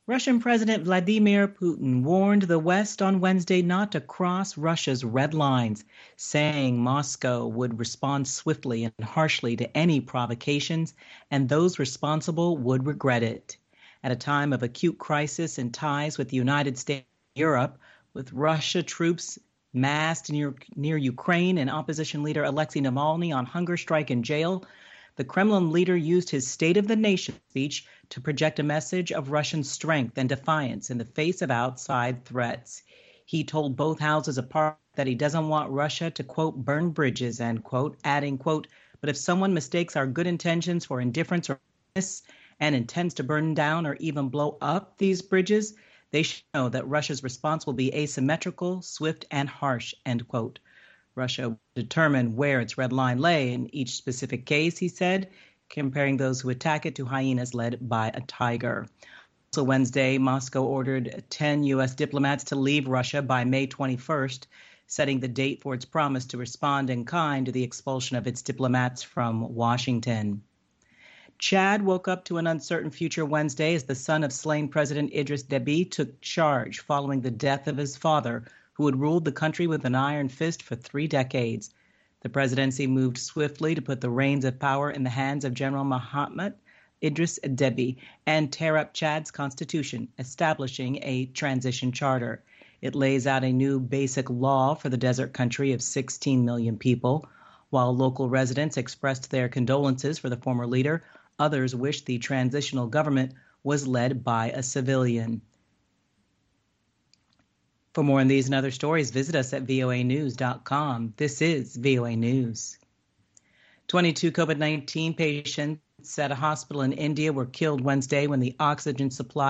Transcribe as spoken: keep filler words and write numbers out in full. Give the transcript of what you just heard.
Russian President Vladimir Putin warned the West on Wednesday not to cross Russia's red lines, saying Moscow would respond swiftly and harshly to any provocations, and those responsible would regret it. At a time of acute crisis in ties with the United States and Europe, with Russia troops massed near, near Ukraine and opposition leader Alexei Navalny on hunger strike in jail, the Kremlin leader used his State of the Nation speech to project a message of Russian strength and defiance in the face of outside threats. He told both houses of parliament that he doesn't want Russia to, quote, burn bridges, end quote, adding, quote, but if someone mistakes our good intentions for indifference or weakness and intends to burn down or even blow up these bridges, they should know that Russia's response will be asymmetrical, swift, and harsh, end quote. Russia would determine where its red line lay in each specific case, he said, comparing those who attack it to hyenas led by a tiger. Also Wednesday, Moscow ordered ten U S diplomats to leave Russia by May twenty-first, setting the date for its promise to respond in kind to the expulsion of its diplomats from Washington. Chad woke up to an uncertain future Wednesday as the son of slain President Idris Deby took charge following the death of his father, who had ruled the country with an iron fist for three decades. The presidency moved swiftly to put the reins of power in the hands of General Mohammed Idris Deby and tear up Chad's constitution, establishing a transition charter. It lays out a new basic law for the desert country of sixteen million people. While local residents expressed their condolences for the former leader, others wished the transitional government was led by a civilian. For more on these and other stories, visit us at V O A news dot com. This is V O A News. twenty-two COVID nineteen patients at a hospital in India were killed Wednesday when the oxygen supply